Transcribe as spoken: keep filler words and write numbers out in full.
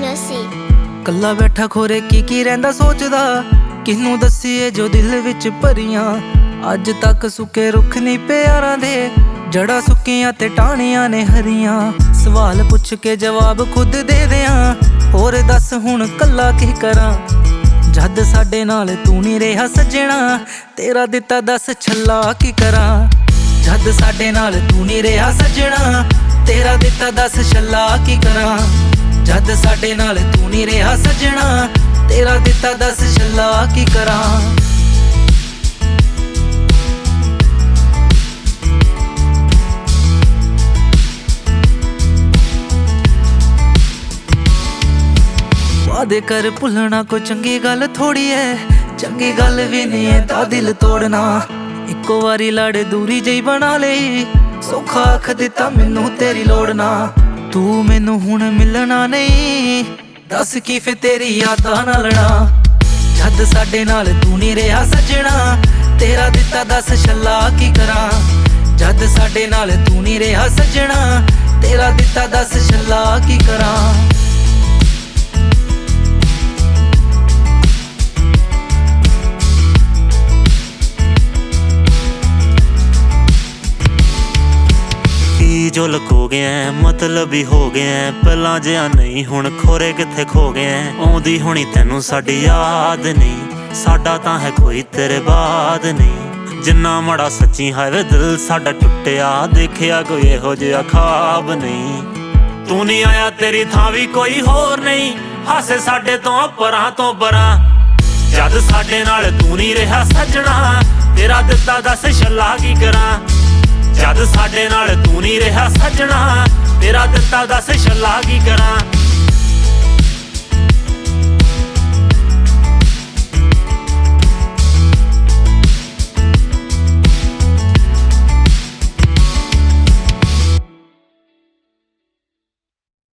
ਨਸੀ ਕੱਲਾ ਬੈਠਾ ਖੋਰੇ ਕੀ ਕੀ ਰਹਿੰਦਾ ਸੋਚਦਾ, ਕਿਹਨੂੰ ਦੱਸੀਏ ਜੋ ਦਿਲ ਵਿੱਚ ਭਰੀਆਂ। ਅੱਜ ਤੱਕ ਸੁੱਕੇ ਰੁੱਖ ਨਹੀਂ ਪਿਆਰਾਂ ਦੇ, ਜੜ੍ਹਾਂ ਸੁੱਕੀਆਂ ਤੇ ਟਾਹਣੀਆਂ ਨੇ ਹਰੀਆਂ। ਸਵਾਲ ਪੁੱਛ ਕੇ ਜਵਾਬ ਖੁਦ ਦੇ ਦਿਆਂ, ਹੋਰ ਦੱਸ ਹੁਣ ਕੱਲਾ ਕੀ ਕਰਾਂ। ਜਦ ਸਾਡੇ ਨਾਲ ਤੂੰ ਨਹੀਂ ਰਿਹਾ ਸੱਜਣਾ, ਤੇਰਾ ਦਿੱਤਾ ਦੱਸ ਛੱਲਾ ਕੀ ਕਰਾਂ। ਜਦ ਸਾਡੇ ਨਾਲ ਤੂੰ ਨਹੀਂ ਰਿਹਾ ਸੱਜਣਾ, ਤੇਰਾ ਦਿੱਤਾ ਦੱਸ ਛੱਲਾ ਕੀ ਕਰਾਂ। ਜਦ ਸਾਡੇ ਨਾਲ ਤੂੰ ਨਹੀਂ ਰਿਹਾ ਸੱਜਣਾ, ਤੇਰਾ ਦਿੱਤਾ ਦੱਸ ਛੱਲਾ ਕੀ ਕਰਾਂ। ਵਾਦੇ ਕਰ ਭੁੱਲਣਾ ਕੋਈ ਚੰਗੀ ਗੱਲ ਥੋੜੀ ਐ, ਚੰਗੀ ਗੱਲ ਵੀ ਨਹੀਂ ਐ ਤਾਂ ਦਿਲ ਤੋੜਨਾ। ਇੱਕੋ ਵਾਰੀ ਲੜ ਦੂਰੀ ਜਿਹੀ ਬਣਾ ਲਈ, ਸੌਖਾ ਆਖ ਦਿੱਤਾ ਮੈਨੂੰ ਤੇਰੀ ਲੋੜ ਨਾ। ਤੂੰ ਮੈਨੂੰ ਹੁਣ ਮਿਲਣਾ ਨਹੀਂ, ਦੱਸ ਕੀ ਫੇ ਤੇਰੀ ਯਾਦਾਂ ਨਾਲ ਲੜਾਂ। ਜਦ ਸਾਡੇ ਨਾਲ ਤੂੰ ਨਹੀਂ ਰਿਹਾ ਸੱਜਣਾ, ਤੇਰਾ ਦਿੱਤਾ ਦੱਸ ਛੱਲਾ ਕੀ ਕਰਾਂ। ਜਦ ਸਾਡੇ ਨਾਲ ਤੂੰ ਨਹੀਂ ਰਿਹਾ ਸੱਜਣਾ, ਤੇਰਾ ਦਿੱਤਾ ਦੱਸ ਛੱਲਾ ਕੀ ਕਰਾਂ। ਜੋ ਲੁਕੋ ਗਿਆ ਮਤਲਬ ਹੀ ਹੋ ਗਿਆ, ਪਹਿਲਾਂ ਜਿਹਾ ਨਹੀਂ ਹੁਣ ਖੋਰੇ ਕਿੱਥੇ ਖੋ ਗਿਆ। ਆਉਂਦੀ ਹੋਣੀ ਤੈਨੂੰ ਸਾਡੀ ਯਾਦ ਨਹੀਂ, ਸਾਡਾ ਤਾਂ ਹੈ ਕੋਈ ਤੇਰੇ ਬਾਅਦ ਨਹੀਂ। ਜਿੰਨਾ ਮਾੜਾ ਸੱਚੀ ਹੈ ਵੇ ਦਿਲ ਸਾਡਾ ਟੁੱਟਿਆ, ਦੇਖਿਆ ਕੋਈ ਇਹੋ ਜਿਹਾ ਖਾਬ ਨਹੀਂ। ਤੂੰ ਨਹੀਂ ਆਇਆ ਤੇਰੀ ਥਾਂ ਵੀ ਕੋਈ ਹੋਰ ਨਹੀਂ, ਹਾਸੇ ਸਾਡੇ ਤੋਂ ਪਰਾਂ ਤੋਂ ਪਰਾਂ। ਜਦ ਸਾਡੇ ਨਾਲ ਤੂੰ ਨਹੀਂ ਰਿਹਾ ਸੱਜਣਾ, ਤੇਰਾ ਦਿੱਤਾ ਦੱਸ ਛੱਲਾ ਕੀ ਕਰਾਂ। ਜਦ ਸਾਡੇ ਨਾਲ ਤੂੰ ਨਹੀਂ ਰਿਹਾ ਸੱਜਣਾ, ਤੇਰਾ ਦਿੱਤਾ ਦੱਸ ਛੱਲਾ ਕੀ ਕਰਾਂ।